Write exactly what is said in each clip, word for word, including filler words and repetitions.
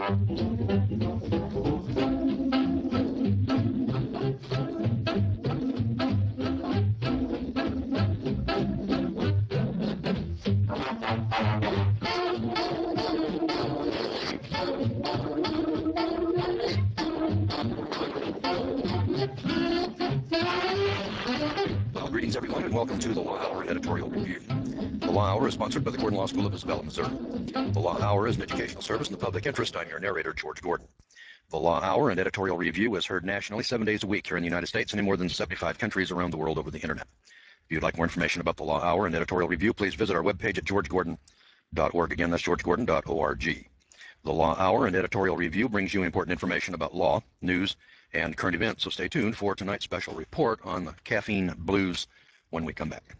Well, greetings, everyone, and welcome to the Law Hour Editorial Review. The Law Hour is sponsored by the Gordon Law School of Isabella, Missouri. The Law Hour is an educational service in the public interest. I'm your narrator, George Gordon. The Law Hour and Editorial Review is heard nationally seven days a week here in the United States and in more than seventy-five countries around the world over the Internet. If you'd like more information about the Law Hour and Editorial Review, please visit our webpage at george gordon dot org. Again, that's george gordon dot org. The Law Hour and Editorial Review brings you important information about law, news, and current events, so stay tuned for tonight's special report on the caffeine blues when we come back.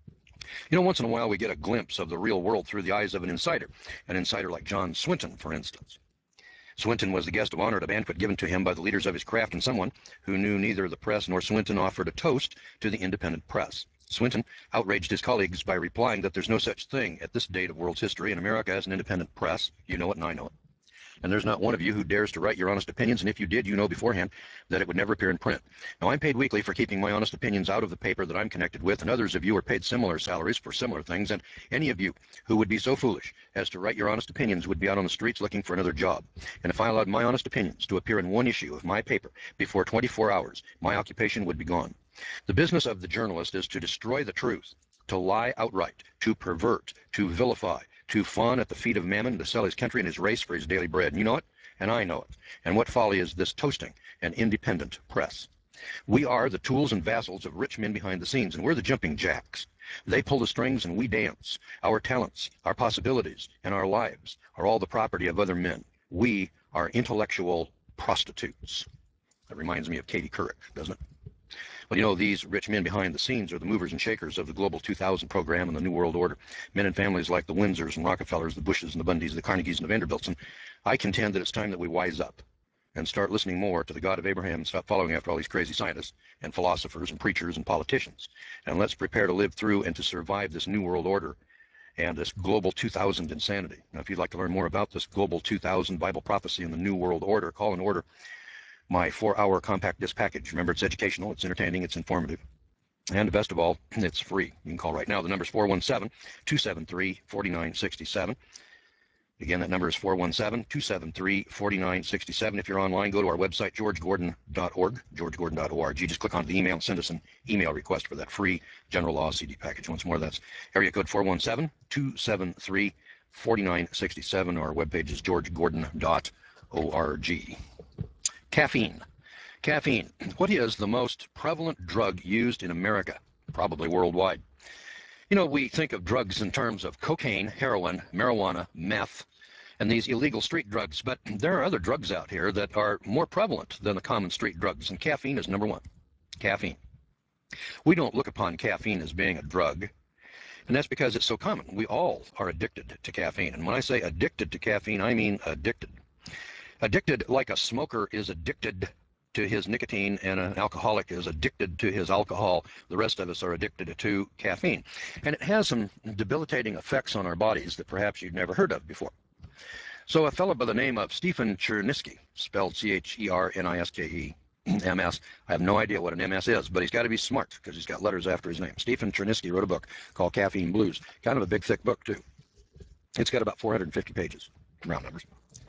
You know, once in a while we get a glimpse of the real world through the eyes of an insider, an insider like John Swinton, for instance. Swinton was the guest of honor at a banquet given to him by the leaders of his craft, and someone who knew neither the press nor Swinton offered a toast to the independent press. Swinton outraged his colleagues by replying that there's no such thing at this date of world's history in America as an independent press. You know it and I know it. And there's not one of you who dares to write your honest opinions, and if you did, you know beforehand that it would never appear in print. Now, I'm paid weekly for keeping my honest opinions out of the paper that I'm connected with, and others of you are paid similar salaries for similar things, and any of you who would be so foolish as to write your honest opinions would be out on the streets looking for another job. And if I allowed my honest opinions to appear in one issue of my paper before twenty-four hours, my occupation would be gone. The business of the journalist is to destroy the truth, to lie outright, to pervert, to vilify, to fawn at the feet of mammon, to sell his country and his race for his daily bread. And you know it, and I know it. And what folly is this toasting an independent press? We are the tools and vassals of rich men behind the scenes, and we're the jumping jacks. They pull the strings and we dance. Our talents, our possibilities, and our lives are all the property of other men. We are intellectual prostitutes. That reminds me of Katie Couric, doesn't it? Well, you know, these rich men behind the scenes are the movers and shakers of the Global two thousand program and the New World Order. Men and families like the Windsors and Rockefellers, the Bushes and the Bundys, the Carnegies and the Vanderbilts. And I contend that it's time that we wise up and start listening more to the God of Abraham and stop following after all these crazy scientists and philosophers and preachers and politicians. And let's prepare to live through and to survive this New World Order and this Global two thousand insanity. Now, if you'd like to learn more about this Global two thousand Bible prophecy and the New World Order, call and order my four-hour compact disc package. Remember, it's educational, it's entertaining, it's informative, and best of all, it's free. You can call right now. The number is four one seven, two seven three, four nine six seven. Again, that number is four one seven, two seven three, four nine six seven. If you're online, go to our website, george gordon dot org, george gordon dot org. Just click on the email and send us an email request for that free general law C D package. Once more, that's area code four one seven, two seven three, four nine six seven. Our webpage is george gordon dot org. Caffeine. Caffeine. What is the most prevalent drug used in America? Probably worldwide. You know, we think of drugs in terms of cocaine, heroin, marijuana, meth, and these illegal street drugs, but there are other drugs out here that are more prevalent than the common street drugs, and caffeine is number one. Caffeine. We don't look upon caffeine as being a drug, and that's because it's so common. We all are addicted to caffeine, and when I say addicted to caffeine, I mean addicted. Addicted like a smoker is addicted to his nicotine and an alcoholic is addicted to his alcohol. The rest of us are addicted to caffeine. And it has some debilitating effects on our bodies that perhaps you've never heard of before. So a fellow by the name of Stephen Chernisky, spelled C H E R N I S K E, M S. I have no idea what an M S is, but he's got to be smart because he's got letters after his name. Stephen Chernisky wrote a book called Caffeine Blues. Kind of a big, thick book, too. It's got about four hundred fifty pages, round numbers.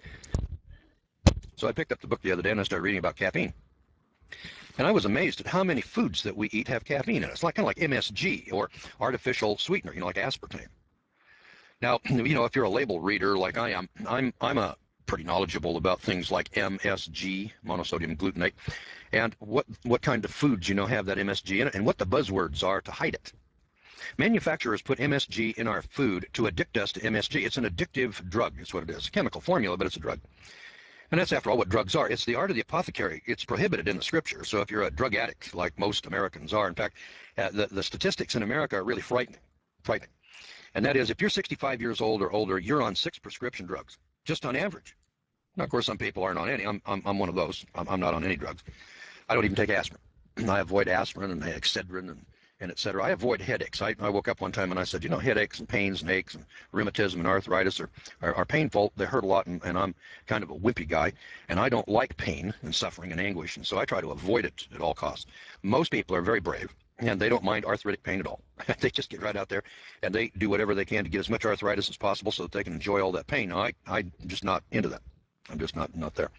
So I picked up the book the other day and I started reading about caffeine. And I was amazed at how many foods that we eat have caffeine in it. It's like kind of like M S G or artificial sweetener, you know, like aspartame. Now, you know, if you're a label reader like I am, I'm I'm a pretty knowledgeable about things like M S G, monosodium glutamate, and what what kind of foods, you know, have that M S G in it and what the buzzwords are to hide it. Manufacturers put M S G in our food to addict us to M S G. It's an addictive drug, is what it is. A chemical formula, but it's a drug. And that's, after all, what drugs are. It's the art of the apothecary. It's prohibited in the scripture. So if you're a drug addict, like most Americans are, in fact, uh, the, the statistics in America are really frightening. Frightening. And that is, if you're sixty-five years old or older, you're on six prescription drugs, just on average. Now, of course, some people aren't on any. I'm, I'm, I'm one of those. I'm, I'm not on any drugs. I don't even take aspirin. I avoid aspirin and Excedrin and and et cetera. I avoid headaches. I, I woke up one time and I said, you know, headaches and pains and aches and rheumatism and arthritis are, are, are painful. They hurt a lot, and, and I'm kind of a wimpy guy, and I don't like pain and suffering and anguish, and so I try to avoid it at all costs. Most people are very brave, and they don't mind arthritic pain at all. They just get right out there, and they do whatever they can to get as much arthritis as possible so that they can enjoy all that pain. Now, I, I'm just not into that. I'm just not, not there.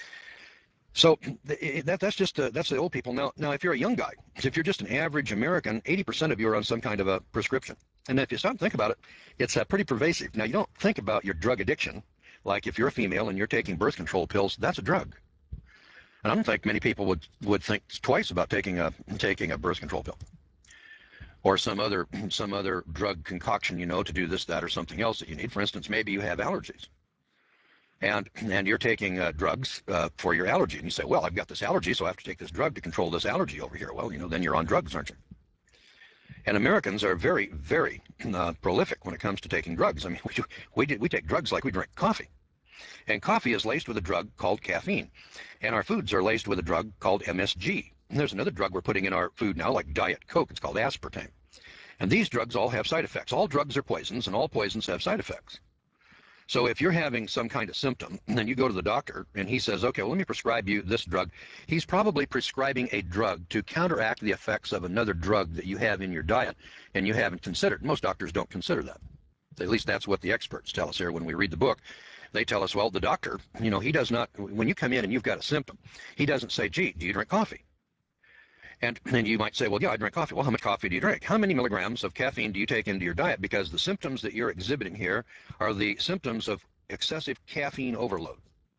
So that, that's just uh, that's the old people. Now, now, if you're a young guy, if you're just an average American, eighty percent of you are on some kind of a prescription. And if you stop and think about it, it's uh, pretty pervasive. Now, you don't think about your drug addiction. Like if you're a female and you're taking birth control pills, that's a drug. And I don't think many people would, would think twice about taking a taking a birth control pill or some other some other drug concoction, you know, to do this, that, or something else that you need. For instance, maybe you have allergies. And, and you're taking uh, drugs uh, for your allergy. And you say, well, I've got this allergy, so I have to take this drug to control this allergy over here. Well, you know, then you're on drugs, aren't you? And Americans are very, very uh, prolific when it comes to taking drugs. I mean, we, do, we, do, we take drugs like we drink coffee. And coffee is laced with a drug called caffeine. And our foods are laced with a drug called M S G. And there's another drug we're putting in our food now, like Diet Coke. It's called aspartame. And these drugs all have side effects. All drugs are poisons, and all poisons have side effects. So if you're having some kind of symptom, and then you go to the doctor, and he says, okay, well, let me prescribe you this drug. He's probably prescribing a drug to counteract the effects of another drug that you have in your diet, and you haven't considered. Most doctors don't consider that. At least that's what the experts tell us here when we read the book. They tell us, well, the doctor, you know, he does not, when you come in and you've got a symptom, he doesn't say, gee, do you drink coffee? And then you might say, well, yeah, I drink coffee. Well, how much coffee do you drink? How many milligrams of caffeine do you take into your diet? Because the symptoms that you're exhibiting here are the symptoms of excessive caffeine overload.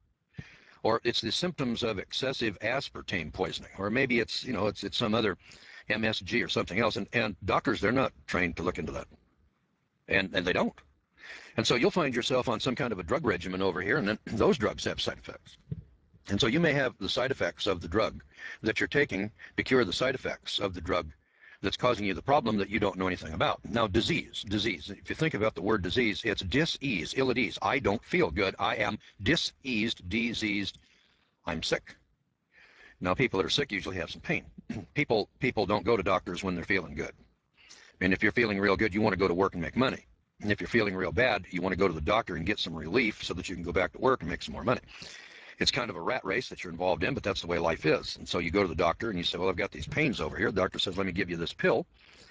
Or it's the symptoms of excessive aspartame poisoning. Or maybe it's, you know, it's, it's some other M S G or something else. And, and doctors, they're not trained to look into that. And, and they don't. And so you'll find yourself on some kind of a drug regimen over here, and then those drugs have side effects. And so you may have the side effects of the drug that you're taking to cure the side effects of the drug that's causing you the problem that you don't know anything about. Now, disease, disease. If you think about the word disease, it's dis-ease, ill at ease. I don't feel good. I am dis-eased, diseased. I'm sick. Now, people that are sick usually have some pain. People, people don't go to doctors when they're feeling good. And if you're feeling real good, you want to go to work and make money. And if you're feeling real bad, you want to go to the doctor and get some relief so that you can go back to work and make some more money. It's kind of a rat race that you're involved in, but that's the way life is. And so you go to the doctor and you say, well, I've got these pains over here. The doctor says, let me give you this pill.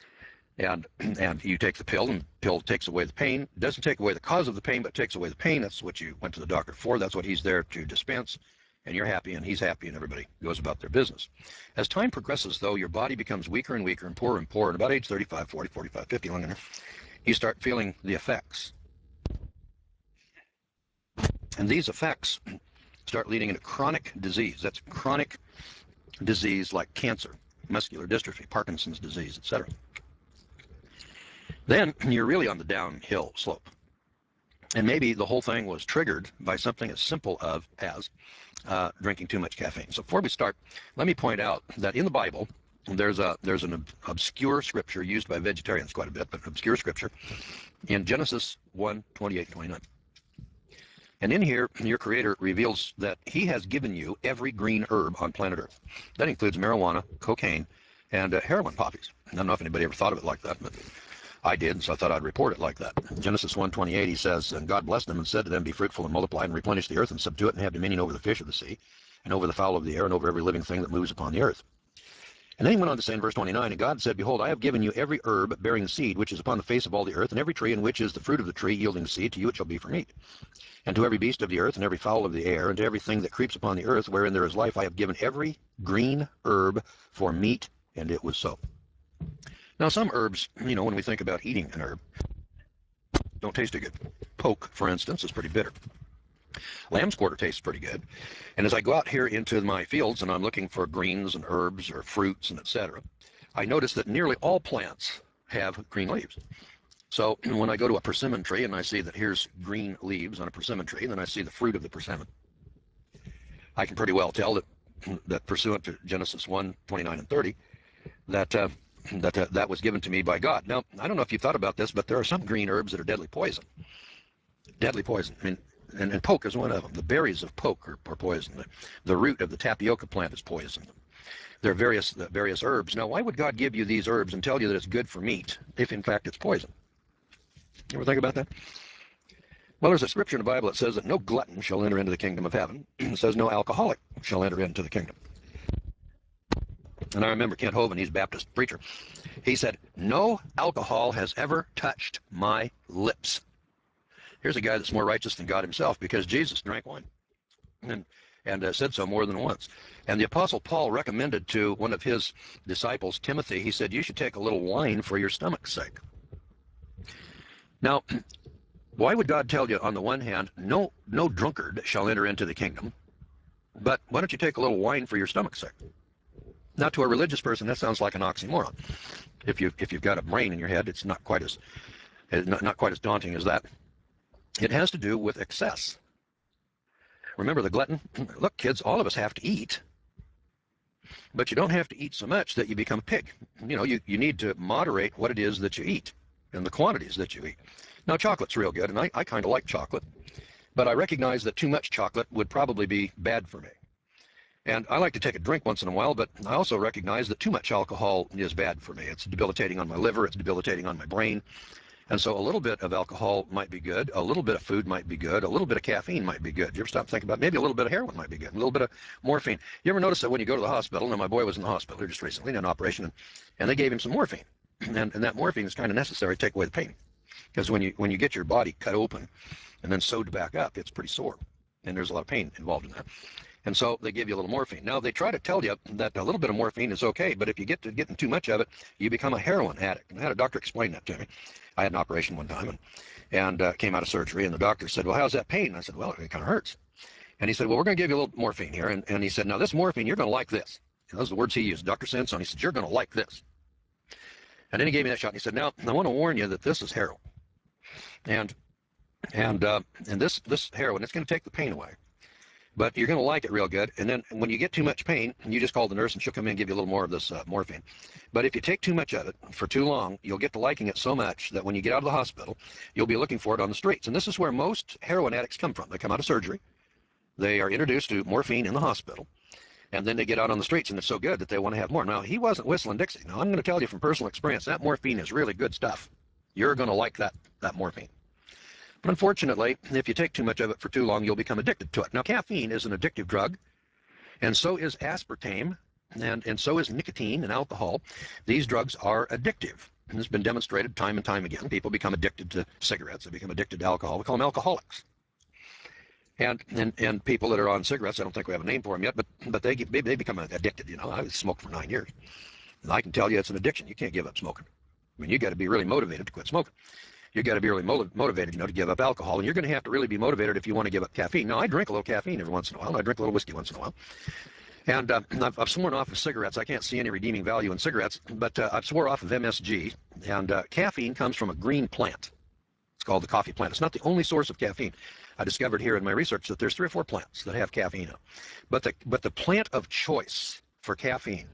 And and you take the pill, and the pill takes away the pain. It doesn't take away the cause of the pain, but it takes away the pain. That's what you went to the doctor for. That's what he's there to dispense. And you're happy, and he's happy, and everybody goes about their business. As time progresses, though, your body becomes weaker and weaker and poorer and poorer. And about age thirty-five, forty, forty-five, fifty, long enough, you start feeling the effects. And these effects start leading into chronic disease. That's chronic disease like cancer, muscular dystrophy, Parkinson's disease, et cetera. Then you're really on the downhill slope. And maybe the whole thing was triggered by something as simple of as uh, drinking too much caffeine. So before we start, let me point out that in the Bible, there's a there's an ob obscure scripture used by vegetarians quite a bit, but an obscure scripture in Genesis one, twenty-eight, twenty-nine. And in here, your Creator reveals that He has given you every green herb on planet Earth. That includes marijuana, cocaine, and uh, heroin poppies. I don't know if anybody ever thought of it like that, but I did, so I thought I'd report it like that. Genesis one twenty-eight, he says, and God blessed them and said to them, be fruitful and multiply and replenish the earth and subdue it and have dominion over the fish of the sea and over the fowl of the air and over every living thing that moves upon the earth. And then he went on to say in verse twenty-nine, and God said, behold, I have given you every herb bearing seed which is upon the face of all the earth, and every tree in which is the fruit of the tree yielding seed, to you it shall be for meat. And to every beast of the earth, and every fowl of the air, and to everything that creeps upon the earth, wherein there is life, I have given every green herb for meat, and it was so. Now, some herbs, you know, when we think about eating an herb, don't taste too good. Poke, for instance, is pretty bitter. Lamb's quarter tastes pretty good. And as I go out here into my fields and I'm looking for greens and herbs or fruits and et cetera, I notice that nearly all plants have green leaves. So when I go to a persimmon tree and I see that here's green leaves on a persimmon tree, and then I see the fruit of the persimmon, I can pretty well tell that, that pursuant to Genesis one, twenty-nine and thirty, that uh, that uh, that was given to me by God. Now, I don't know if you've thought about this, but there are some green herbs that are deadly poison. Deadly poison. I mean, and, and poke is one of them. The berries of poke are, are poison. The, the root of the tapioca plant is poison. There are various, the various herbs. Now, why would God give you these herbs and tell you that it's good for meat if, in fact, it's poison? You ever think about that? Well, there's a scripture in the Bible that says that no glutton shall enter into the kingdom of heaven. It says no alcoholic shall enter into the kingdom. And I remember Kent Hovind, he's a Baptist preacher. He said, no alcohol has ever touched my lips. Here's a guy that's more righteous than God himself, because Jesus drank wine and, and uh, said so more than once. And the Apostle Paul recommended to one of his disciples, Timothy, he said, you should take a little wine for your stomach's sake. Now, why would God tell you, on the one hand, no, no drunkard shall enter into the kingdom, but why don't you take a little wine for your stomach's sake? Now, to a religious person, that sounds like an oxymoron. If you if you've got a brain in your head, it's not quite as not, not quite as daunting as that. It has to do with excess. Remember the glutton? Look, kids, all of us have to eat, but you don't have to eat so much that you become a pig. You know, you, you need to moderate what it is that you eat and the quantities that you eat. Now, chocolate's real good, and I, I kind of like chocolate, but I recognize that too much chocolate would probably be bad for me. And I like to take a drink once in a while, but I also recognize that too much alcohol is bad for me. It's debilitating on my liver, it's debilitating on my brain. And so a little bit of alcohol might be good, a little bit of food might be good, a little bit of caffeine might be good. You ever stop thinking about maybe a little bit of heroin might be good, a little bit of morphine. You ever notice that when you go to the hospital, and my boy was in the hospital here just recently in an operation, and, and they gave him some morphine. And, and that morphine is kind of necessary to take away the pain. Because when you, when you get your body cut open and then sewed back up, it's pretty sore. And there's a lot of pain involved in that. And so they give you a little morphine. Now, they try to tell you that a little bit of morphine is okay, but if you get to getting too much of it, you become a heroin addict. And I had a doctor explain that to me. I had an operation one time and, and uh, came out of surgery, and the doctor said, well, how's that pain? And I said, well, it kind of hurts. And he said, well, we're going to give you a little morphine here. And, and he said, now, this morphine, you're going to like this. And those are the words he used, Doctor Sansone. He said, you're going to like this. And then he gave me that shot, and he said, now, I want to warn you that this is heroin. And, and, uh, and this, this heroin, it's going to take the pain away. But you're going to like it real good. And then when you get too much pain, you just call the nurse and she'll come in and give you a little more of this uh, morphine. But if you take too much of it for too long, you'll get to liking it so much that when you get out of the hospital, you'll be looking for it on the streets. And this is where most heroin addicts come from. They come out of surgery. They are introduced to morphine in the hospital. And then they get out on the streets, and it's so good that they want to have more. Now, he wasn't whistling Dixie. Now, I'm going to tell you from personal experience, that morphine is really good stuff. You're going to like that, that morphine. But unfortunately, if you take too much of it for too long, you'll become addicted to it. Now, caffeine is an addictive drug, and so is aspartame, and, and so is nicotine and alcohol. These drugs are addictive. And it's been demonstrated time and time again. People become addicted to cigarettes. They become addicted to alcohol. We call them alcoholics. And, and, and people that are on cigarettes, I don't think we have a name for them yet, but, but they, get, they become addicted. You know, I smoked for nine years. And I can tell you it's an addiction. You can't give up smoking. I mean, you got to be really motivated to quit smoking. You got to be really motivated, you know, to give up alcohol, and you're going to have to really be motivated if you want to give up caffeine. Now, I drink a little caffeine every once in a while, and I drink a little whiskey once in a while. And uh, I've, I've sworn off of cigarettes. I can't see any redeeming value in cigarettes, but uh, I've swore off of M S G, and uh, caffeine comes from a green plant. It's called the coffee plant. It's not the only source of caffeine. I discovered here in my research that there's three or four plants that have caffeine in them. But the, but the plant of choice for caffeine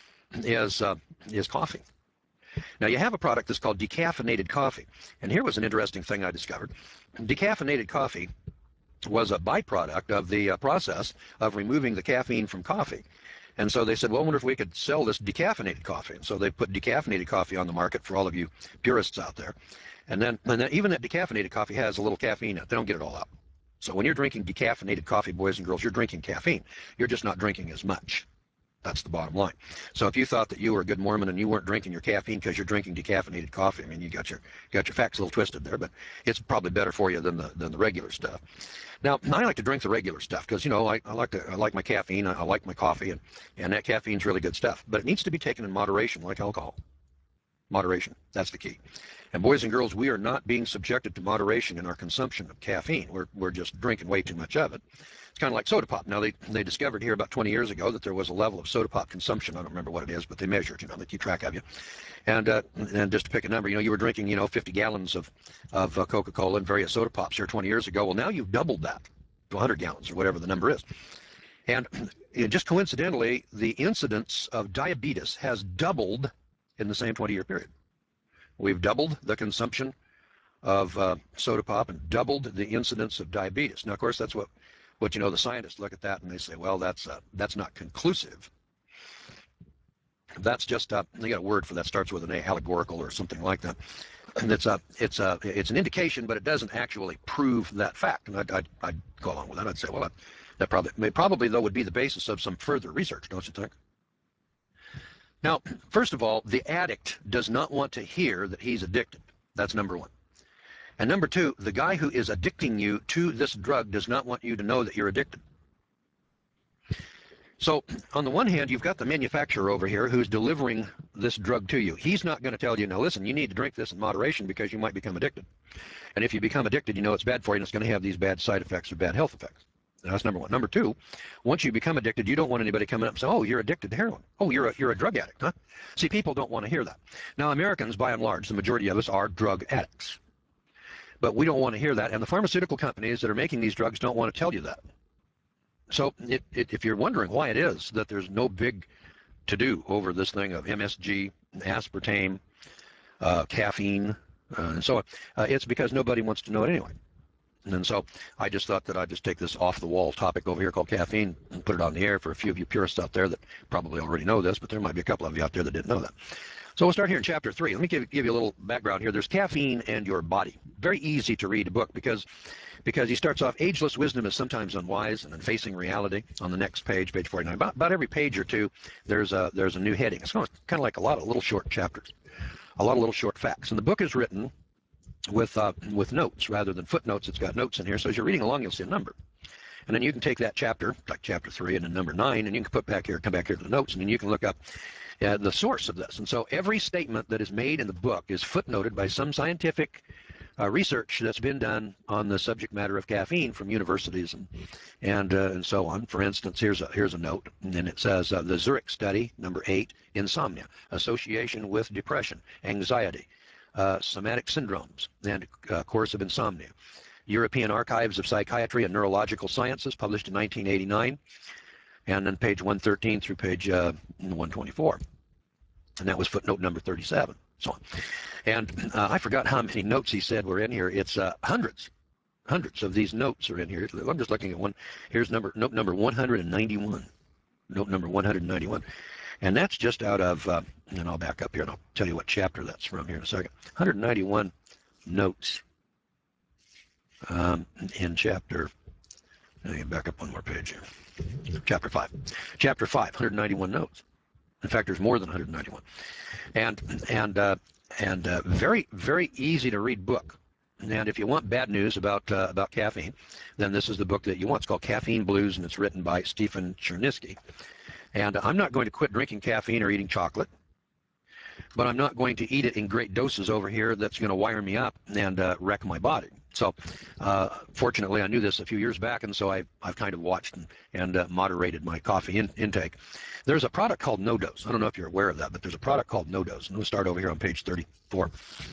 is, uh, is coffee. Now, you have a product that's called decaffeinated coffee. And here was an interesting thing I discovered. Decaffeinated coffee was a byproduct of the uh, process of removing the caffeine from coffee. And so they said, well, I wonder if we could sell this decaffeinated coffee. And so they put decaffeinated coffee on the market for all of you purists out there. And then, and then even that decaffeinated coffee has a little caffeine in it. They don't get it all out. So when you're drinking decaffeinated coffee, boys and girls, you're drinking caffeine. You're just not drinking as much. That's the bottom line. So if you thought that you were a good Mormon and you weren't drinking your caffeine because you're drinking decaffeinated coffee, I mean, you got your got your facts a little twisted there, but it's probably better for you than the than the regular stuff. Now, I like to drink the regular stuff because, you know, I, I like to I like my caffeine, I, I like my coffee, and and that caffeine's really good stuff. But it needs to be taken in moderation, like alcohol. Moderation, that's the key. And boys and girls, we are not being subjected to moderation in our consumption of caffeine. We're we're just drinking way too much of it. It's kind of like soda pop. Now, they, they discovered here about twenty years ago that there was a level of soda pop consumption. I don't remember what it is, but they measured, you know, they keep track of you. And uh, and just to pick a number, you know, you were drinking, you know, fifty gallons of, of uh, Coca-Cola and various soda pops here twenty years ago. Well, now you've doubled that to one hundred gallons or whatever the number is. And you know, just coincidentally, the incidence of diabetes has doubled in the same twenty-year period. We've doubled the consumption of uh, soda pop and doubled the incidence of diabetes. Now, of course, that's what, what you know, the scientists look at that and they say, well, that's uh, that's not conclusive. That's just uh, they got a word for that, starts with an A, allegorical or something like that. And it's a it's a it's an indication, but it doesn't actually prove that fact. And I'd, I'd, I'd go along with that. I'd say, well, that, that probably probably though would be the basis of some further research, don't you think? Now, first of all, the addict does not want to hear that he's addicted. That's number one. And number two, the guy who is addicting you to this drug does not want you to know that you're addicted. So on the one hand, you've got the manufacturer over here who's delivering this drug to you. He's not going to tell you, now listen, you need to drink this in moderation because you might become addicted. And if you become addicted, you know it's bad for you and it's going to have these bad side effects or bad health effects. That's number one. Number two, once you become addicted, you don't want anybody coming up and saying, oh, you're addicted to heroin. Oh, you're a, you're a drug addict, huh? See, people don't want to hear that. Now, Americans, by and large, the majority of us are drug addicts. But we don't want to hear that, and the pharmaceutical companies that are making these drugs don't want to tell you that. So it, it, if you're wondering why it is that there's no big to-do over this thing of M S G, aspartame, uh, caffeine, uh, and so on, uh, it's because nobody wants to know it anyway. And so I just thought that I'd just take this off-the-wall topic over here called caffeine and put it on the air for a few of you purists out there that probably already know this, but there might be a couple of you out there that didn't know that. So we'll start here in chapter three. Let me give, give you a little background here. There's caffeine and your body. Very easy to read a book because because he starts off, ageless wisdom is sometimes unwise, and then facing reality on the next page, page forty-nine. About, about every page or two, there's a, there's a new heading. It's kind of like a lot of little short chapters, a lot of little short facts. And the book is written with uh, with notes rather than footnotes. It's got notes in here. So as you're reading along, you'll see a number. And then you can take that chapter, like chapter three and then number nine, and you can put back here, come back here to the notes, and then you can look up uh, the source of this. And so every statement that is made in the book is footnoted by some scientific uh, research that's been done on the subject matter of caffeine from universities and and uh, and so on. For instance, here's a here's a note, and then it says uh, the Zurich study, number eight, insomnia, association with depression, anxiety, uh, somatic syndromes, and uh, course of insomnia. European Archives of Psychiatry and Neurological Sciences, published in nineteen eighty-nine, and then page one thirteen through page uh, one twenty-four. And that was footnote number thirty-seven. So on. And uh, I forgot how many notes he said were in here. It's uh, hundreds. Hundreds of these notes are in here. I'm just looking at one. Here's number note number one hundred ninety-one. Note number one hundred ninety-one. And that's just out of, uh, and I'll back up here and I'll tell you what chapter that's from here in a second. one hundred ninety-one notes um, in chapter, let me back up one more page here. Chapter five. Chapter five, one hundred ninety-one notes. In fact, there's more than one hundred ninety-one. And, and, uh, and uh, very, very easy to read book. And if you want bad news about uh, about caffeine, then this is the book that you want. It's called Caffeine Blues, and it's written by Stephen Chernisky. And I'm not going to quit drinking caffeine or eating chocolate, but I'm not going to eat it in great doses over here that's going to wire me up and uh, wreck my body. So uh, fortunately, I knew this a few years back, and so I, I've kind of watched and, and uh, moderated my coffee in, intake. There's a product called NoDoz. I don't know if you're aware of that, but there's a product called NoDoz. And we'll start over here on page thirty-four.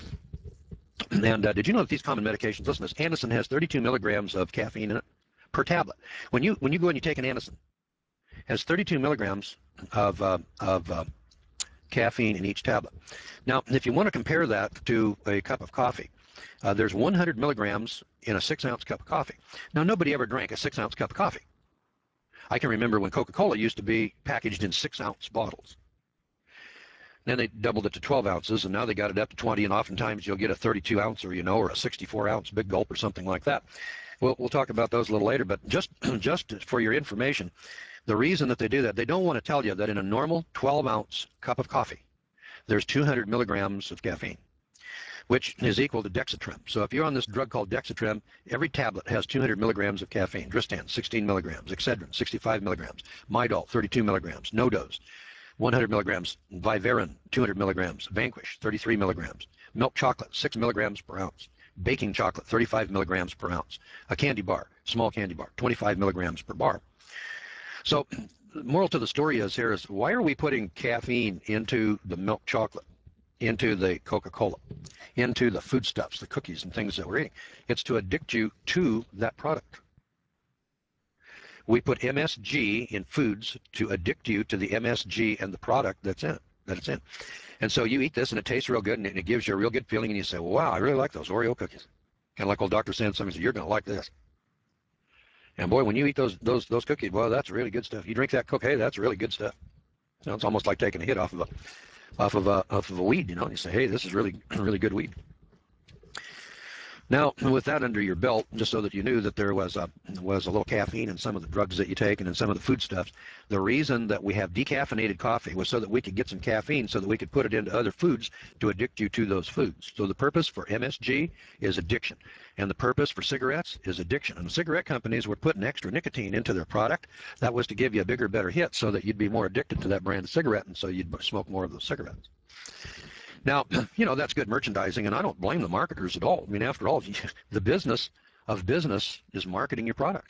And uh, did you know that these common medications, listen to this, Anacin has thirty-two milligrams of caffeine in it per tablet. When you when you go and you take an Anacin, it has thirty-two milligrams of, uh, of uh, caffeine in each tablet. Now, if you want to compare that to a cup of coffee, uh, there's one hundred milligrams in a six-ounce cup of coffee. Now, nobody ever drank a six-ounce cup of coffee. I can remember when Coca-Cola used to be packaged in six-ounce bottles. Then they doubled it to twelve ounces, and now they got it up to twenty, and oftentimes you'll get a thirty-two ounce or, you know, or a sixty-four ounce big gulp or something like that. We'll, we'll talk about those a little later, but just, just for your information, the reason that they do that, they don't want to tell you that in a normal twelve ounce cup of coffee, there's two hundred milligrams of caffeine, which is equal to Dexatrim. So if you're on this drug called Dexatrim, every tablet has two hundred milligrams of caffeine. Dristan, sixteen milligrams. Excedrin, sixty-five milligrams. Midol, thirty-two milligrams. NoDoz, one hundred milligrams. Vivarin, two hundred milligrams. Vanquish, thirty-three milligrams. Milk chocolate, six milligrams per ounce. Baking chocolate, thirty-five milligrams per ounce. A candy bar, small candy bar, twenty-five milligrams per bar. So the moral to the story is here is, why are we putting caffeine into the milk chocolate, into the Coca-Cola, into the foodstuffs, the cookies and things that we're eating? It's to addict you to that product. We put M S G in foods to addict you to the M S G and the product that's in it, that it's in. And so you eat this and it tastes real good and it gives you a real good feeling, and you say, well, wow, I really like those Oreo cookies. Kind of like old Doctor saying something, you're going to like this. And boy, when you eat those those those cookies, well, that's really good stuff. You drink that Coke, hey, that's really good stuff. You know, it's almost like taking a hit off of a off of a off of a weed. You know, and you say, hey, this is really really good weed. Now, with that under your belt, just so that you knew that there was a was a little caffeine in some of the drugs that you take and in some of the foodstuffs, the reason that we have decaffeinated coffee was so that we could get some caffeine so that we could put it into other foods to addict you to those foods. So the purpose for M S G is addiction, and the purpose for cigarettes is addiction. And the cigarette companies were putting extra nicotine into their product. That was to give you a bigger, better hit so that you'd be more addicted to that brand of cigarette, and so you'd smoke more of those cigarettes. Now, you know, that's good merchandising, and I don't blame the marketers at all. I mean, after all, the business of business is marketing your product.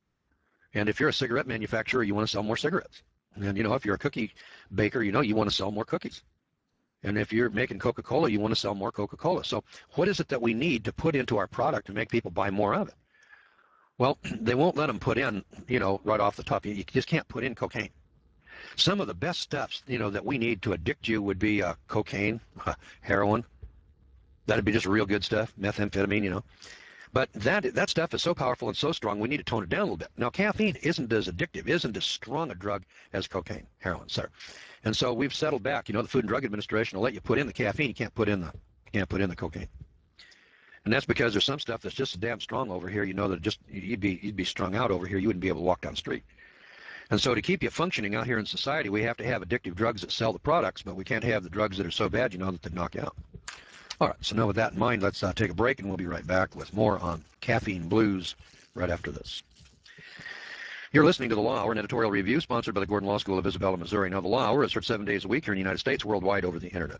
And if you're a cigarette manufacturer, you want to sell more cigarettes. And, you know, if you're a cookie baker, you know, you want to sell more cookies. And if you're making Coca-Cola, you want to sell more Coca-Cola. So what is it that we need to put into our product to make people buy more of it? Well, they won't let them put in, you know, right off the top. You just can't put in cocaine. Some of the best stuffs, you know, that we need to addict you would be uh, cocaine, uh, heroin. That'd be just real good stuff, methamphetamine, you know. But that that stuff is so powerful and so strong, we need to tone it down a little bit. Now, caffeine isn't as addictive, isn't as strong a drug as cocaine, heroin, sir. And so we've settled back. You know, the Food and Drug Administration will let you put in the caffeine, you can't put in the you can't put in the cocaine. And that's because there's some stuff that's just so damn strong over here. You know that just you'd be you'd be strung out over here. You wouldn't be able to walk down the street. And so to keep you functioning out here in society, we have to have addictive drugs that sell the products, but we can't have the drugs that are so bad, you know, that they knock you out. All right, so now with that in mind, let's uh, take a break, and we'll be right back with more on caffeine blues right after this. You're listening to The Law Hour, an editorial review sponsored by the Gordon Law School of Isabella, Missouri. Now, The Law Hour is heard seven days a week here in the United States, worldwide over the Internet.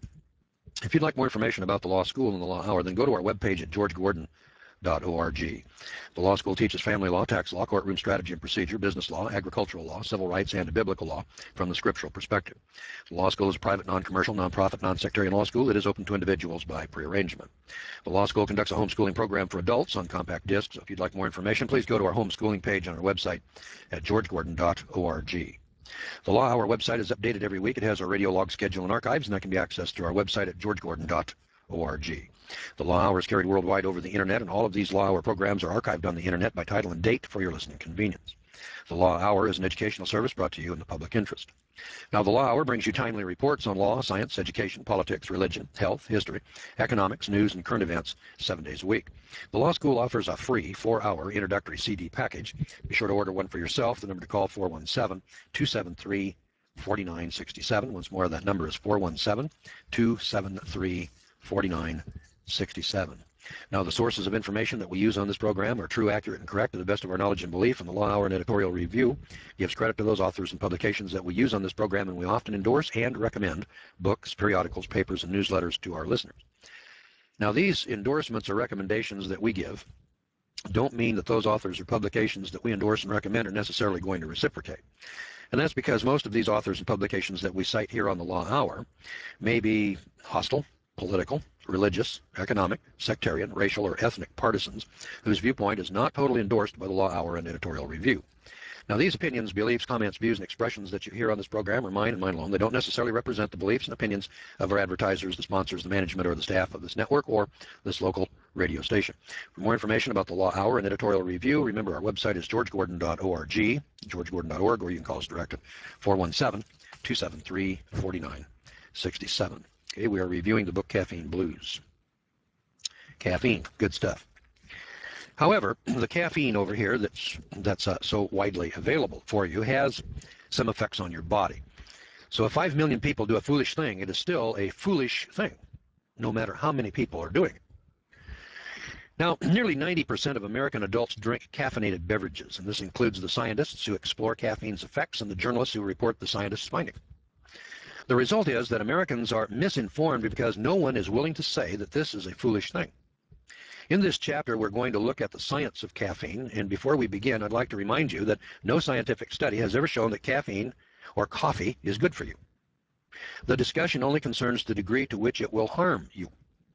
If you'd like more information about the Law School and the Law Hour, then go to our webpage at george gordon dot org. The law school teaches family law, tax law, courtroom strategy and procedure, business law, agricultural law, civil rights, and biblical law from the scriptural perspective. The law school is a private, non-commercial, non-profit, non-sectarian law school that is open to individuals by prearrangement. The law school conducts a homeschooling program for adults on compact disc, so if you'd like more information, please go to our homeschooling page on our website at george gordon dot org. The Law Hour website is updated every week. It has our radio log schedule and archives, and that can be accessed through our website at george gordon dot org. The Law Hour is carried worldwide over the Internet, and all of these Law Hour programs are archived on the Internet by title and date for your listening convenience. The Law Hour is an educational service brought to you in the public interest. Now, the Law Hour brings you timely reports on law, science, education, politics, religion, health, history, economics, news, and current events seven days a week. The Law School offers a free four-hour introductory C D package. Be sure to order one for yourself. The number to call, four one seven, two seven three, four nine six seven. Once more, that number is four one seven, two seven three, four nine six seven. Now, the sources of information that we use on this program are true, accurate, and correct to the best of our knowledge and belief, and the Law Hour and editorial review gives credit to those authors and publications that we use on this program, and we often endorse and recommend books, periodicals, papers, and newsletters to our listeners. Now, these endorsements or recommendations that we give don't mean that those authors or publications that we endorse and recommend are necessarily going to reciprocate. And that's because most of these authors and publications that we cite here on the Law Hour may be hostile, political, religious, economic, sectarian, racial, or ethnic partisans whose viewpoint is not totally endorsed by the Law Hour and editorial review. Now, these opinions, beliefs, comments, views, and expressions that you hear on this program are mine and mine alone. They don't necessarily represent the beliefs and opinions of our advertisers, the sponsors, the management, or the staff of this network or this local radio station. For more information about the Law Hour and editorial review, remember our website is george gordon dot org, george gordon dot org, or you can call us direct at four one seven, two seven three, four nine six seven. Okay, we are reviewing the book Caffeine Blues. Caffeine, good stuff. However, the caffeine over here that's that's uh, so widely available for you has some effects on your body. So if five million people do a foolish thing, it is still a foolish thing, no matter how many people are doing it. Now, nearly ninety percent of American adults drink caffeinated beverages, and this includes the scientists who explore caffeine's effects and the journalists who report the scientists' findings. The result is that Americans are misinformed because no one is willing to say that this is a foolish thing. In this chapter, we're going to look at the science of caffeine, and before we begin, I'd like to remind you that no scientific study has ever shown that caffeine or coffee is good for you. The discussion only concerns the degree to which it will harm you.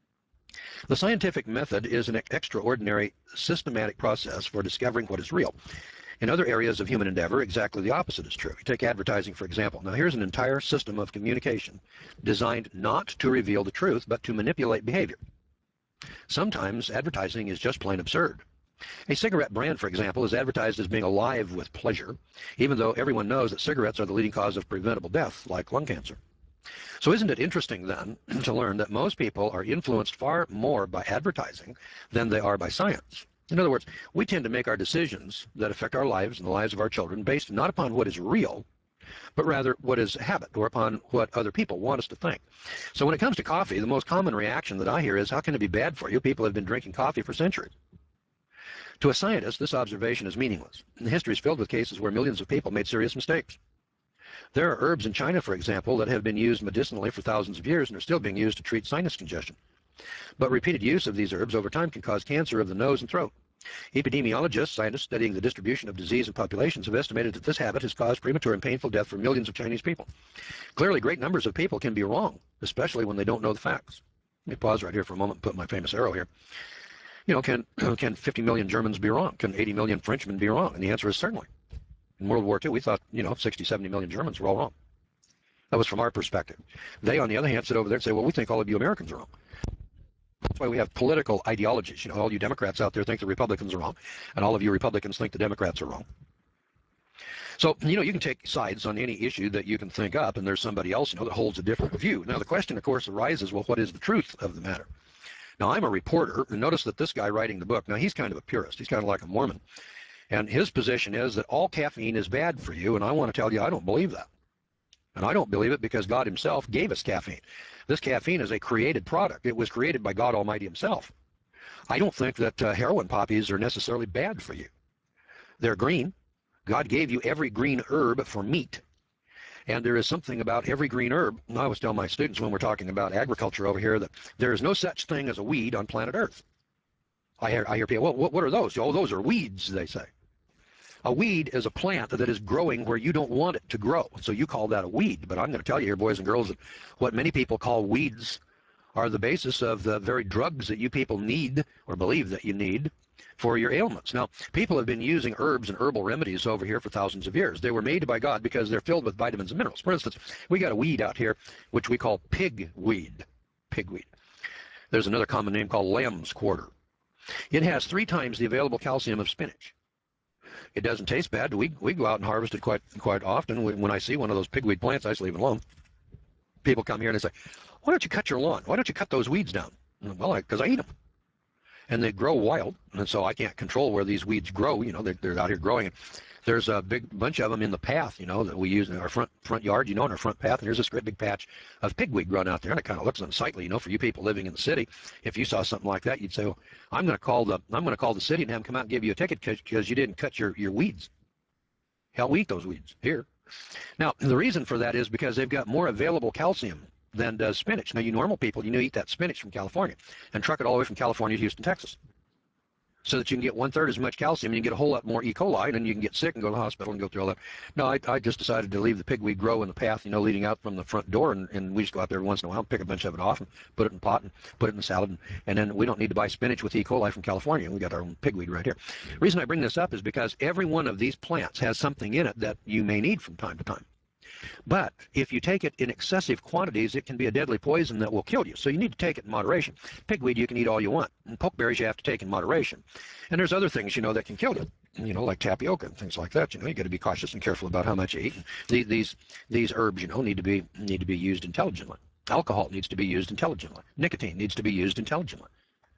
The scientific method is an extraordinary systematic process for discovering what is real. In other areas of human endeavor, exactly the opposite is true. You take advertising, for example. Now, here's an entire system of communication designed not to reveal the truth, but to manipulate behavior. Sometimes advertising is just plain absurd. A cigarette brand, for example, is advertised as being alive with pleasure, even though everyone knows that cigarettes are the leading cause of preventable death, like lung cancer. So isn't it interesting then to learn that most people are influenced far more by advertising than they are by science? In other words, we tend to make our decisions that affect our lives and the lives of our children based not upon what is real, but rather what is habit, or upon what other people want us to think. So when it comes to coffee, the most common reaction that I hear is, how can it be bad for you? People have been drinking coffee for centuries. To a scientist, this observation is meaningless. And history is filled with cases where millions of people made serious mistakes. There are herbs in China, for example, that have been used medicinally for thousands of years and are still being used to treat sinus congestion. But repeated use of these herbs over time can cause cancer of the nose and throat. Epidemiologists, scientists studying the distribution of disease in populations, have estimated that this habit has caused premature and painful death for millions of Chinese people. Clearly, great numbers of people can be wrong, especially when they don't know the facts. Let me pause right here for a moment and put my famous arrow here. You know, can, can fifty million Germans be wrong? Can eighty million Frenchmen be wrong? And the answer is certainly. In World War Two, we thought, you know, sixty, seventy million Germans were all wrong. That was from our perspective. They, on the other hand, sit over there and say, well, we think all of you Americans are wrong. That's why we have political ideologies. You know, all you Democrats out there think the Republicans are wrong, and all of you Republicans think the Democrats are wrong. So, you know, you can take sides on any issue that you can think up, and there's somebody else, you know, that holds a different view. Now, the question, of course, arises, well, what is the truth of the matter? Now, I'm a reporter, and notice that this guy writing the book, now he's kind of a purist. He's kind of like a Mormon. And his position is that all caffeine is bad for you, and I want to tell you I don't believe that. And I don't believe it because God himself gave us caffeine. This caffeine is a created product. It was created by God Almighty himself. I don't think that uh, heroin poppies are necessarily bad for you. They're green. God gave you every green herb for meat. And there is something about every green herb. I always tell my students when we're talking about agriculture over here that there is no such thing as a weed on planet Earth. I hear, I hear people, well, what, what are those? Oh, those are weeds, they say. A weed is a plant that is growing where you don't want it to grow. So you call that a weed. But I'm going to tell you here, boys and girls, that what many people call weeds are the basis of the very drugs that you people need or believe that you need for your ailments. Now, people have been using herbs and herbal remedies over here for thousands of years. They were made by God because they're filled with vitamins and minerals. For instance, we got a weed out here which we call pigweed. Pigweed. There's another common name called lamb's quarter. It has three times the available calcium of spinach. It doesn't taste bad. We, we go out and harvest it quite quite often. When I see one of those pigweed plants, I just leave it alone. People come here and they say, why don't you cut your lawn? Why don't you cut those weeds down? Well, because I, I eat them. And they grow wild, and so I can't control where these weeds grow. You know, they're, they're out here growing. There's a big bunch of them in the path, you know, that we use in our front front yard, you know, in our front path. And there's this great big patch of pigweed growing out there, and it kind of looks unsightly, you know, for you people living in the city. If you saw something like that, you'd say, well, I'm going to call the I'm going to call the city and have them come out and give you a ticket because you didn't cut your, your weeds. Hell, we eat those weeds here. Now, the reason for that is because they've got more available calcium than does spinach. Now, you normal people, you know, eat that spinach from California and truck it all the way from California to Houston, Texas, so that you can get one-third as much calcium, and you can get a whole lot more E. coli, and then you can get sick and go to the hospital and go through all that. No, I, I just decided to leave the pigweed grow in the path, you know, leading out from the front door, and, and we just go out there once in a while and pick a bunch of it off and put it in a pot and put it in the salad, and, and then we don't need to buy spinach with E. coli from California. We got our own pigweed right here. The reason I bring this up is because every one of these plants has something in it that you may need from time to time. But if you take it in excessive quantities, it can be a deadly poison that will kill you. So you need to take it in moderation. Pigweed you can eat all you want. And pokeberries you have to take in moderation. And there's other things, you know, that can kill you, you know, like tapioca and things like that. You know, you got to be cautious and careful about how much you eat. These, these, these herbs, you know, need to be need to be used intelligently. Alcohol needs to be used intelligently. Nicotine needs to be used intelligently.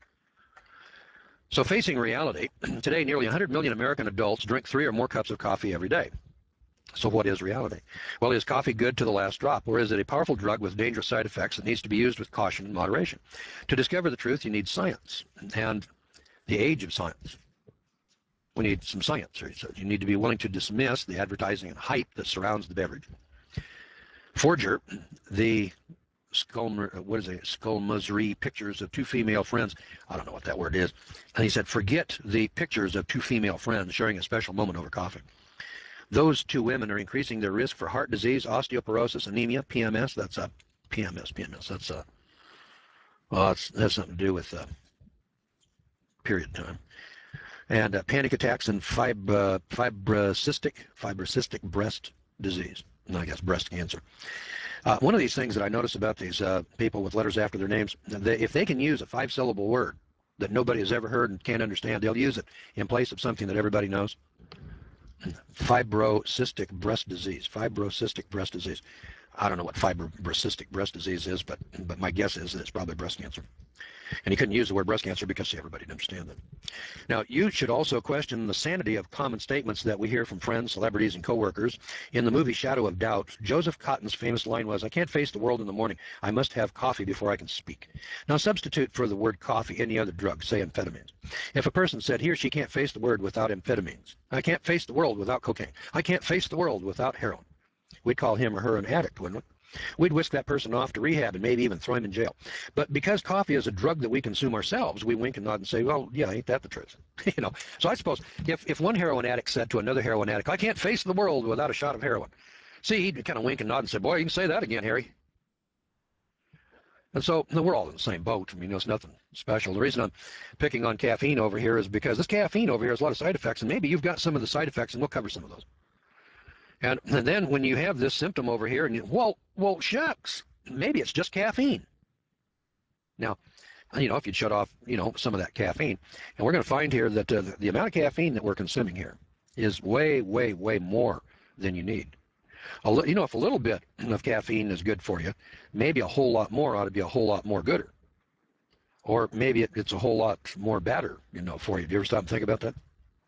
So facing reality, today nearly one hundred million American adults drink three or more cups of coffee every day. So what is reality? Well, is coffee good to the last drop, or is it a powerful drug with dangerous side effects that needs to be used with caution and moderation? To discover the truth, you need science and the age of science. We need some science. You need to be willing to dismiss the advertising and hype that surrounds the beverage. Forger, the Skolmer, what is it, Skolmazri pictures of two female friends. I don't know what that word is. And he said, forget the pictures of two female friends sharing a special moment over coffee. Those two women are increasing their risk for heart disease, osteoporosis, anemia, P M S. That's a P M S. P M S. That's a. Well, it's, that's something to do with uh, period time, and uh, panic attacks and fib uh, fibrocystic fibrocystic breast disease. And I guess breast cancer. Uh, one of these things that I notice about these uh, people with letters after their names, they, if they can use a five-syllable word that nobody has ever heard and can't understand. They'll use it in place of something that everybody knows. Fibrocystic breast disease. Fibrocystic breast disease. I don't know what fibrocystic breast disease is, but but my guess is that it's probably breast cancer. And he couldn't use the word breast cancer because everybody didn't understand that. Now, you should also question the sanity of common statements that we hear from friends, celebrities, and coworkers. In the movie Shadow of Doubt, Joseph Cotton's famous line was, "I can't face the world in the morning. I must have coffee before I can speak." Now, substitute for the word coffee any other drug, say amphetamines. If a person said he or she can't face the world without amphetamines, I can't face the world without cocaine, I can't face the world without heroin, we'd call him or her an addict, wouldn't we? We'd whisk that person off to rehab and maybe even throw him in jail. But because coffee is a drug that we consume ourselves, we wink and nod and say, well, yeah, ain't that the truth? you know. So I suppose if, if one heroin addict said to another heroin addict, I can't face the world without a shot of heroin, see, he'd kind of wink and nod and say, boy, you can say that again, Harry. And so we're all in the same boat. I mean, it's nothing special. The reason I'm picking on caffeine over here is because this caffeine over here has a lot of side effects, and maybe you've got some of the side effects, and we'll cover some of those. And, and then when you have this symptom over here, and you, well, well, shucks, maybe it's just caffeine. Now, you know, if you'd shut off, you know, some of that caffeine, and we're going to find here that uh, the, the amount of caffeine that we're consuming here is way, way, way more than you need. A li- you know, if a little bit of caffeine is good for you, maybe a whole lot more ought to be a whole lot more gooder. Or maybe it, it's a whole lot more badder, you know, for you. Do you ever stop and think about that?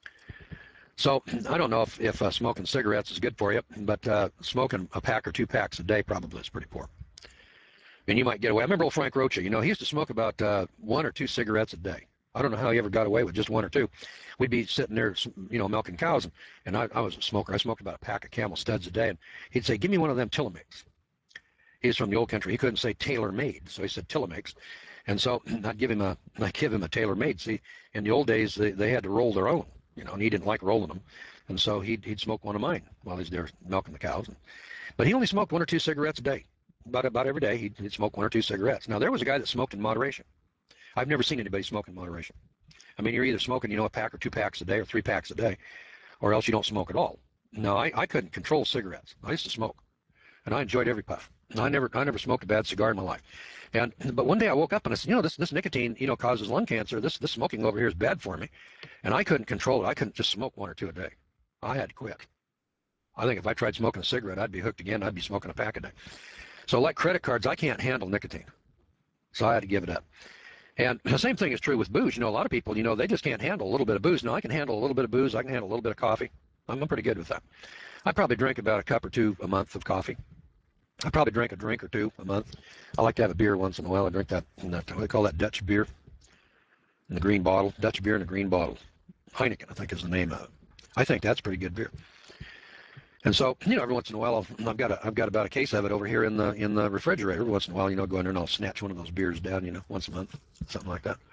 So I don't know if, if uh, smoking cigarettes is good for you, but uh, smoking a pack or two packs a day probably is pretty poor. And you might get away. I remember old Frank Rocha, you know, he used to smoke about uh, one or two cigarettes a day. I don't know how he ever got away with just one or two. We'd be sitting there, you know, milking cows, and, and I, I was a smoker. I smoked about a pack of Camel Studs a day, and he'd say, give me one of them Tillamakes. He's from the old country. He couldn't say tailor-made, so he said Tillamakes. And so I'd give him a, I'd give him a tailor-made. See, in the old days, they, they had to roll their own. You know, and he didn't like rolling them, and so he'd he'd smoke one of mine while he's there milking the cows. But he only smoked one or two cigarettes a day. About about every day, he'd, he'd smoke one or two cigarettes. Now there was a guy that smoked in moderation. I've never seen anybody smoke in moderation. I mean, you're either smoking, you know, a pack or two packs a day, or three packs a day, or else you don't smoke at all. No, I, I couldn't control cigarettes. I used to smoke, and I enjoyed every puff. I never I never smoked a bad cigar in my life. And but one day I woke up and I said, you know, this this nicotine, you know, causes lung cancer. This this smoking over here is bad for me, and I couldn't control it. I couldn't just smoke one or two a day. I had to quit. I think if I tried smoking a cigarette, I'd be hooked again. I'd be smoking a pack a day. So like credit cards, I can't handle nicotine, so I had to give it up. And the same thing is true with booze. You know, a lot of people, you know, they just can't handle a little bit of booze. No, I can handle a little bit of booze. I can handle a little bit of coffee. I'm, I'm pretty good with that. I probably drink about a cup or two a month of coffee. I probably drink a drink or two a month. I like to have a beer once in a while. I drink that, that what do they call that, Dutch beer in the green bottle. Dutch beer in a green bottle. Heineken, I think, is the name of it. I think that's pretty good beer. And so, you know, every once in a while, I've, I've got a, I've got about a case of it over here in the in the refrigerator. Every once in a while, you know, go in there and I'll snatch one of those beers down, you know, once a month, something like that.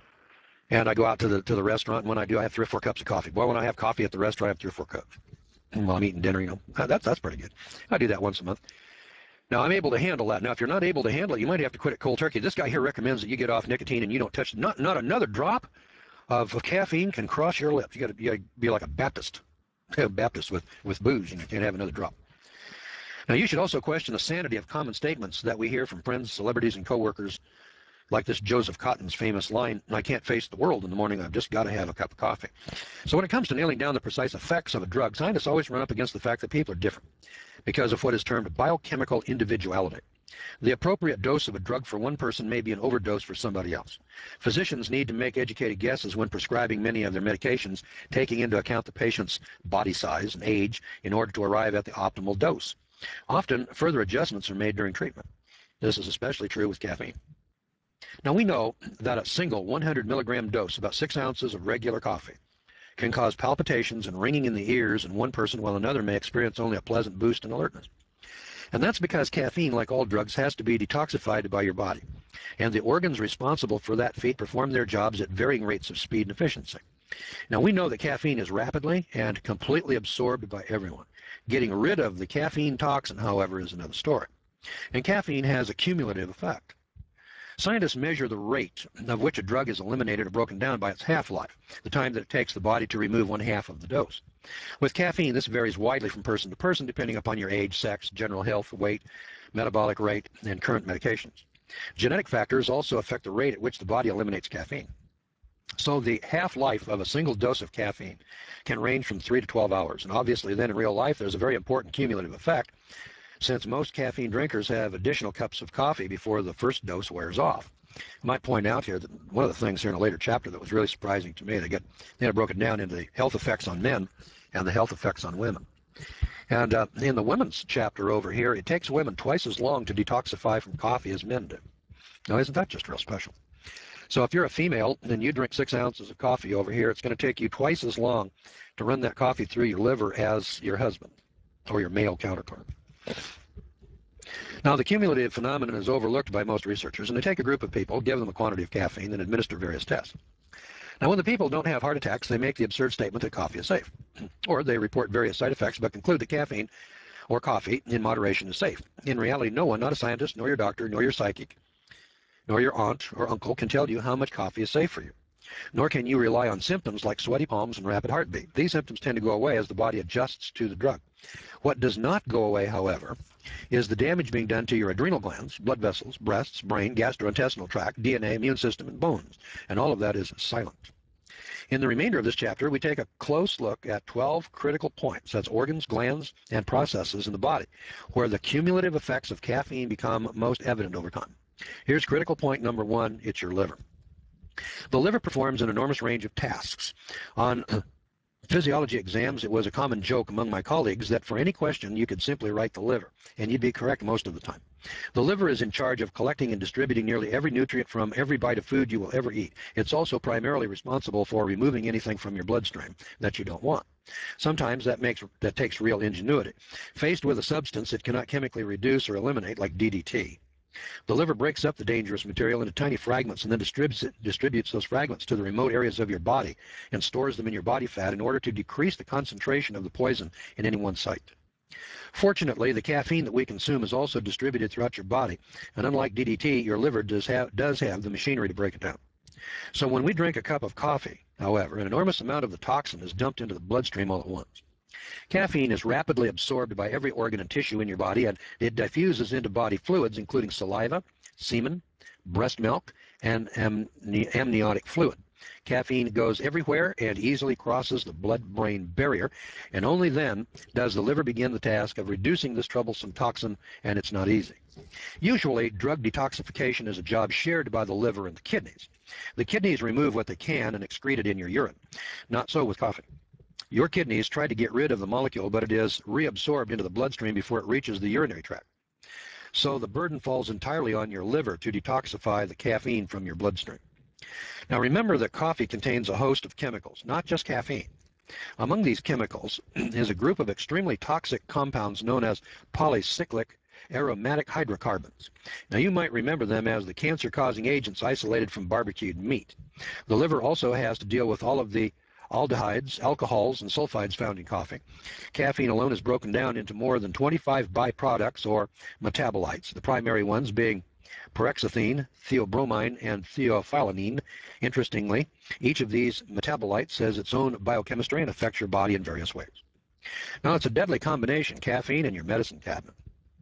And I go out to the to the restaurant, and when I do, I have three or four cups of coffee. Boy, when I have coffee at the restaurant, I have three or four cups. And while I'm eating dinner, you know, that's that's pretty good. I do that once a month. Now, I'm able to handle that. Now, if you're not able to handle it, you might have to quit it cold turkey. This guy here recommends that you get off nicotine and you don't touch, not, not another drop of, of caffeine can cross your lips. You got to be like a Baptist, a Baptist with, with booze. You can't have another drop. Now, you should also question the sanity of common statements that we hear from friends, celebrities, and coworkers, like this Joseph Cotton's famous line, I can't face the world in the morning, I've just got to have a cup of coffee. So when it comes to nailing down the precise effects of a drug, scientists always run up against the fact that people are different because of what is termed biochemical individuality. The appropriate dose of a drug for one person may be an overdose for somebody else. Physicians need to make educated guesses when prescribing many of their medications, taking into account the patient's body size and age in order to arrive at the optimal dose. Often, further adjustments are made during treatment. This is especially true with caffeine. Now, we know that a single one hundred milligram dose, about six ounces of regular coffee, can cause palpitations and ringing in the ears in one person, while another may experience only a pleasant boost in alertness. And that's because caffeine, like all drugs, has to be detoxified by your body. And the organs responsible for that feat perform their jobs at varying rates of speed and efficiency. Now, we know that caffeine is rapidly and completely absorbed by everyone. Getting rid of the caffeine toxin, however, is another story. And caffeine has a cumulative effect. Scientists measure the rate of which a drug is eliminated or broken down by its half-life, the time that it takes the body to remove one half of the dose. With caffeine, this varies widely from person to person, depending upon your age, sex, general health, weight, metabolic rate, and current medications. Genetic factors also affect the rate at which the body eliminates caffeine. So the half-life of a single dose of caffeine can range from three to twelve hours. And obviously then in real life there's a very important cumulative effect, since most caffeine drinkers have additional cups of coffee before the first dose wears off. I might point out here that one of the things here in a later chapter that was really surprising to me, they get they had broken down into the health effects on men and the health effects on women. And uh, in the women's chapter over here, it takes women twice as long to detoxify from coffee as men do. Now, isn't that just real special? So if you're a female and you drink six ounces of coffee over here, it's going to take you twice as long to run that coffee through your liver as your husband or your male counterpart. Now, the cumulative phenomenon is overlooked by most researchers, and they take a group of people, give them a quantity of caffeine, and administer various tests. Now, when the people don't have heart attacks, they make the absurd statement that coffee is safe. Or they report various side effects, but conclude that caffeine or coffee in moderation is safe. In reality, no one, not a scientist, nor your doctor, nor your psychic, nor your aunt or uncle can tell you how much coffee is safe for you. Nor can you rely on symptoms like sweaty palms and rapid heartbeat. These symptoms tend to go away as the body adjusts to the drug. What does not go away, however, is the damage being done to your adrenal glands, blood vessels, breasts, brain, gastrointestinal tract, D N A, immune system, and bones. And all of that is silent. In the remainder of this chapter, we take a close look at twelve critical points, that's organs, glands, and processes in the body, where the cumulative effects of caffeine become most evident over time. Here's critical point number one, it's your liver. The liver performs an enormous range of tasks. On physiology exams, it was a common joke among my colleagues that for any question you could simply write the liver, and you'd be correct most of the time. The liver is in charge of collecting and distributing nearly every nutrient from every bite of food you will ever eat. It's also primarily responsible for removing anything from your bloodstream that you don't want. Sometimes that makes that takes real ingenuity. Faced with a substance it cannot chemically reduce or eliminate, like D D T, the liver breaks up the dangerous material into tiny fragments and then distributes, it, distributes those fragments to the remote areas of your body and stores them in your body fat in order to decrease the concentration of the poison in any one site. Fortunately, the caffeine that we consume is also distributed throughout your body, and unlike D D T, your liver does have, does have the machinery to break it down. So when we drink a cup of coffee, however, an enormous amount of the toxin is dumped into the bloodstream all at once. Caffeine is rapidly absorbed by every organ and tissue in your body, and it diffuses into body fluids, including saliva, semen, breast milk, and amniotic fluid. Caffeine goes everywhere and easily crosses the blood-brain barrier, and only then does the liver begin the task of reducing this troublesome toxin, and it's not easy. Usually, drug detoxification is a job shared by the liver and the kidneys. The kidneys remove what they can and excrete it in your urine. Not so with coffee. Your kidneys try to get rid of the molecule, but it is reabsorbed into the bloodstream before it reaches the urinary tract. So the burden falls entirely on your liver to detoxify the caffeine from your bloodstream. Now remember that coffee contains a host of chemicals, not just caffeine. Among these chemicals is a group of extremely toxic compounds known as polycyclic aromatic hydrocarbons. Now you might remember them as the cancer-causing agents isolated from barbecued meat. The liver also has to deal with all of the aldehydes, alcohols, and sulfides found in coffee. Caffeine alone is broken down into more than twenty-five byproducts or metabolites, the primary ones being paroxethine, theobromine, and theophyllanine. Interestingly, each of these metabolites has its own biochemistry and affects your body in various ways. Now, it's a deadly combination, caffeine in your medicine cabinet.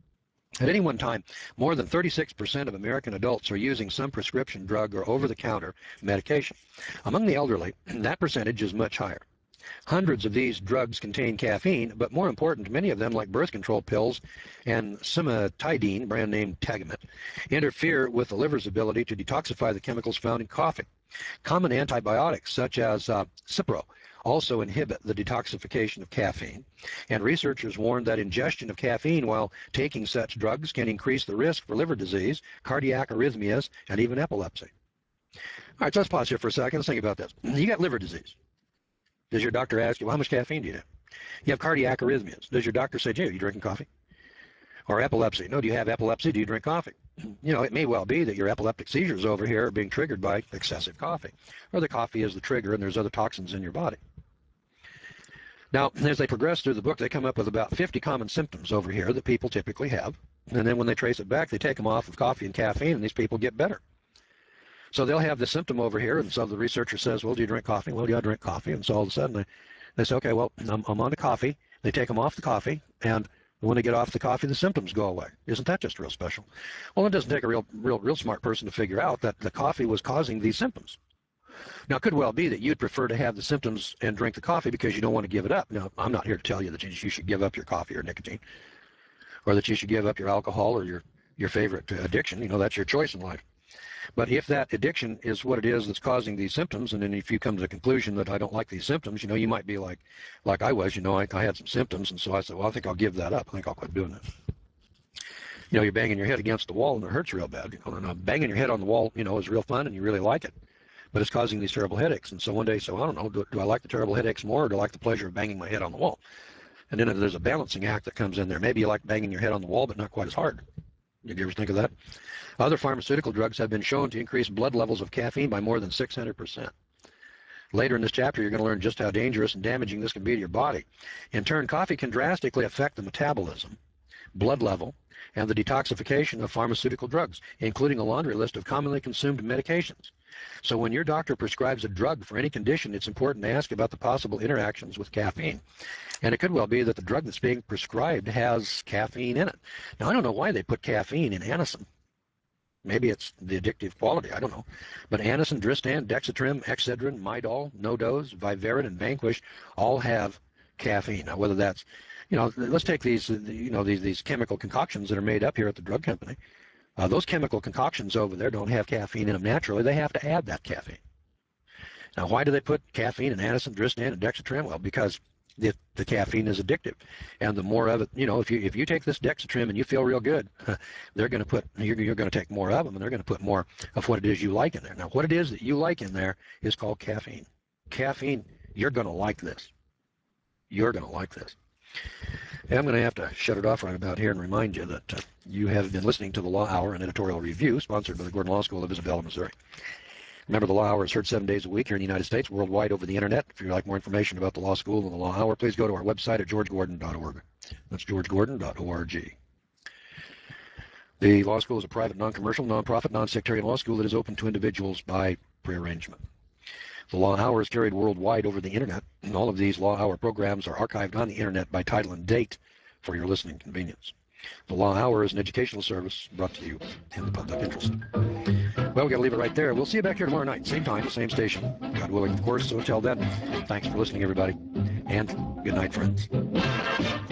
At any one time, more than thirty-six percent of American adults are using some prescription drug or over-the-counter medication. Among the elderly, that percentage is much higher. Hundreds of these drugs contain caffeine, but more important, many of them, like birth control pills and cimetidine, brand name Tagamet, interfere with the liver's ability to detoxify the chemicals found in coffee. Common antibiotics, such as uh, Cipro, also inhibit the detoxification of caffeine, and researchers warn that ingestion of caffeine while taking such drugs can increase the risk for liver disease, cardiac arrhythmias, and even epilepsy. All right, so let's pause here for a second. Let's think about this. You got liver disease. Does your doctor ask you, well, how much caffeine do you have? You have cardiac arrhythmias. Does your doctor say, Jay, are you drinking coffee? Or epilepsy. No, do you have epilepsy? Do you drink coffee? You know, it may well be that your epileptic seizures over here are being triggered by excessive coffee, or the coffee is the trigger and there's other toxins in your body. Now, as they progress through the book, they come up with about fifty common symptoms over here that people typically have. And then when they trace it back, they take them off of coffee and caffeine, and these people get better. So they'll have this symptom over here, and so the researcher says, well, do you drink coffee? Well, do I drink coffee? And so all of a sudden they, they say, okay, well, I'm, I'm on the coffee. They take them off the coffee, and when they get off the coffee, the symptoms go away. Isn't that just real special? Well, it doesn't take a real, real, real smart person to figure out that the coffee was causing these symptoms. Now, it could well be that you'd prefer to have the symptoms and drink the coffee because you don't want to give it up. Now, I'm not here to tell you that you should give up your coffee or nicotine, or that you should give up your alcohol or your, your favorite addiction. You know, that's your choice in life. But if that addiction is what it is that's causing these symptoms, and then if you come to the conclusion that I don't like these symptoms, you know, you might be like, like I was, you know, I, I had some symptoms, and so I said, well, I think I'll give that up. I think I'll quit doing it. You know, you're banging your head against the wall and it hurts real bad. You know, and uh, banging your head on the wall, you know, is real fun and you really like it. But it's causing these terrible headaches. And so one day, so I don't know, do, do I like the terrible headaches more, or do I like the pleasure of banging my head on the wall? And then there's a balancing act that comes in there. Maybe you like banging your head on the wall, but not quite as hard. Did you ever think of that? Other pharmaceutical drugs have been shown to increase blood levels of caffeine by more than six hundred percent. Later in this chapter, you're going to learn just how dangerous and damaging this can be to your body. In turn, coffee can drastically affect the metabolism, blood level, and the detoxification of pharmaceutical drugs, including a laundry list of commonly consumed medications. So when your doctor prescribes a drug for any condition, it's important to ask about the possible interactions with caffeine. And it could well be that the drug that's being prescribed has caffeine in it. Now, I don't know why they put caffeine in Anacin. Maybe it's the addictive quality, I don't know. But Anacin, Dristan, Dexatrim, Excedrin, Midol, NoDoz, Vivarin, and Vanquish all have caffeine. Now, whether that's, you know, let's take these, you know, these, these chemical concoctions that are made up here at the drug company. Uh, those chemical concoctions over there don't have caffeine in them naturally. They have to add that caffeine. Now, why do they put caffeine in Anacin, Dristan, and Dexatrim? Well, because the, the caffeine is addictive, and the more of it, you know, if you if you take this Dexatrim and you feel real good, they're going to put you're, you're going to take more of them, and they're going to put more of what it is you like in there. Now, what it is that you like in there is called caffeine. Caffeine, you're going to like this. You're going to like this. And I'm going to have to shut it off right about here and remind you that uh, you have been listening to the Law Hour, an editorial review sponsored by the Gordon Law School of Isabella, Missouri. Remember, the Law Hour is heard seven days a week here in the United States, worldwide over the Internet. If you'd like more information about the Law School and the Law Hour, please go to our website at george gordon dot org. That's george gordon dot org. The Law School is a private, non-commercial, non-profit, non-sectarian law school that is open to individuals by prearrangement. The Law Hour is carried worldwide over the Internet, and all of these Law Hour programs are archived on the Internet by title and date for your listening convenience. The Law Hour is an educational service brought to you in the public interest. Well, we've got to leave it right there. We'll see you back here tomorrow night, same time, same station, God willing, of course. So until then, thanks for listening, everybody, and good night, friends.